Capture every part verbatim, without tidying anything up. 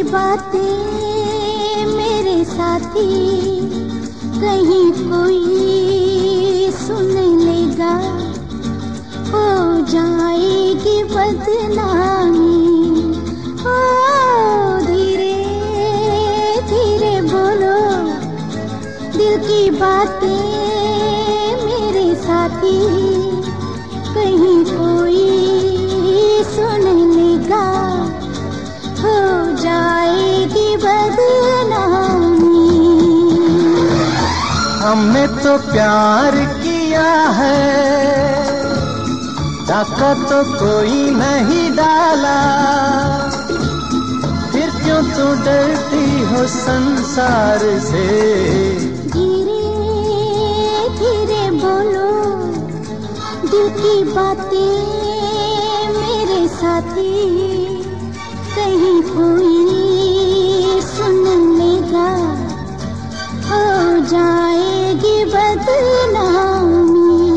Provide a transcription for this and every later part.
बातें मेरे साथी कहीं कोई सुन लेगा, हो जाएगी बदनामी। ओ धीरे धीरे बोलो दिल की बातें मेरे साथी, कहीं कोई सुन लेगा, हो जाएगी बदनामी। हमने तो प्यार किया है, डाका तो कोई नहीं डाला, फिर क्यों तू डरती हो संसार से? धीरे धीरे बोलो दिल की बातें मेरे साथी, कहीं कोई सुन लेगा, हो जाएगी बदनामी।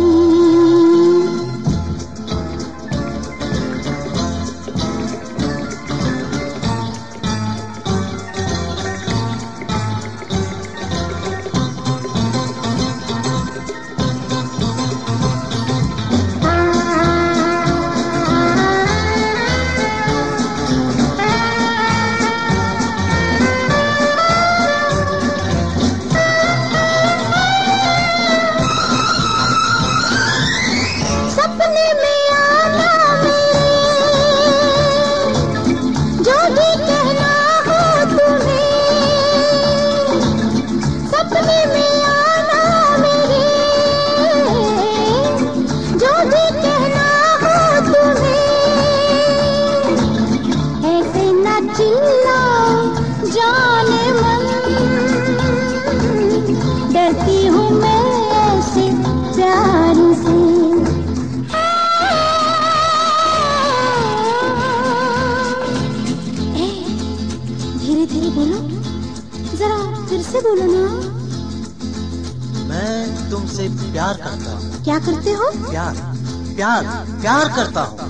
डरती हूँ मैं ऐसे प्यार से। धीरे धीरे बोलो, जरा फिर से बोलो ना। मैं तुमसे प्यार करता हूँ। क्या करते हो? प्यार प्यार प्यार करता हूँ।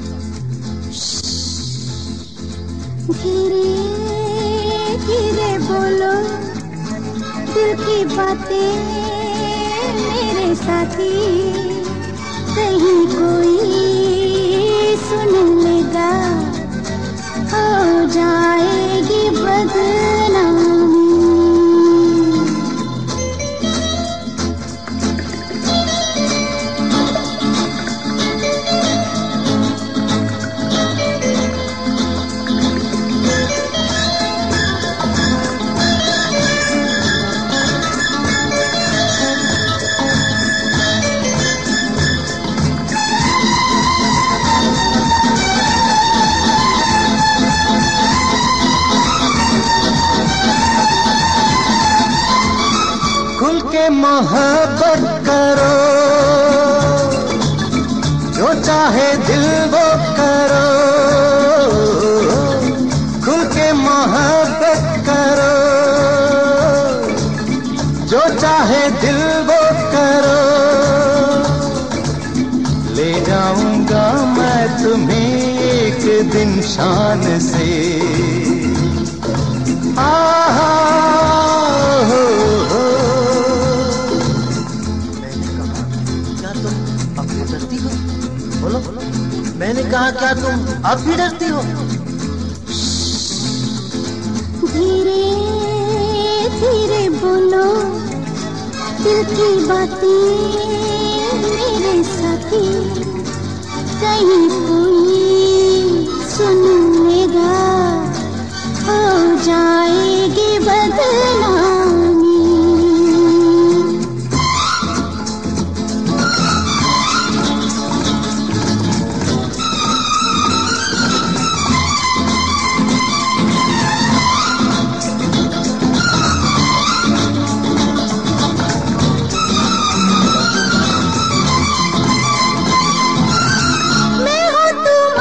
धीरे धीरे बोलो दिल की बातें मेरे साथी, कहीं कोई सुन लेगा, हो जाएगी बदनामी। खुल के मोहब्बत करो, जो चाहे दिल वो करो। खुल के मोहब्बत करो, जो चाहे दिल वो करो। ले जाऊंगा मैं तुम्हें एक दिन शान से। आहा हो हो। डरती हो? बोलो, मैंने कहा क्या तुम अब भी डरती हो? धीरे धीरे बोलो दिल की बातें मेरे साथी, कहीं कोई सुन लेगा, हो जाएगी बदनामी। मैं हूँ तुम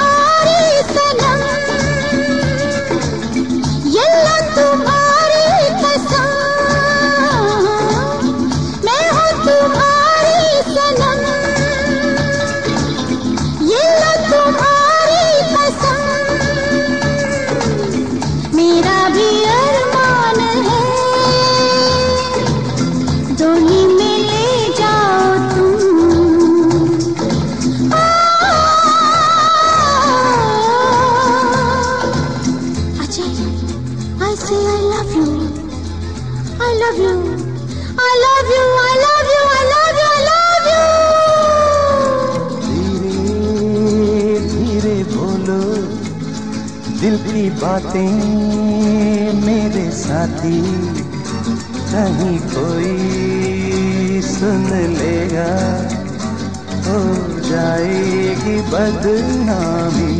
I love you, I love you, I love you, I love you. धीरे धीरे बोलो दिल की बातें मेरे साथी, कहीं कोई सुन लेगा हो जाएगी बदनामी।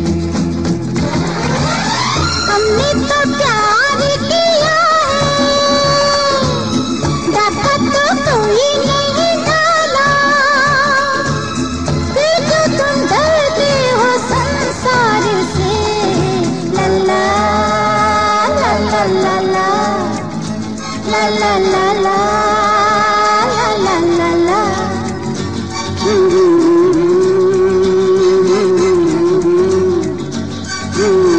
हमने तो प्यार किया है, डाका तो कोई नहीं डाला, फिर जो तुम डरते हो संसार से, ला ला ला ला ला ला ला ला ला ला ला ला ला। Mm-hmm.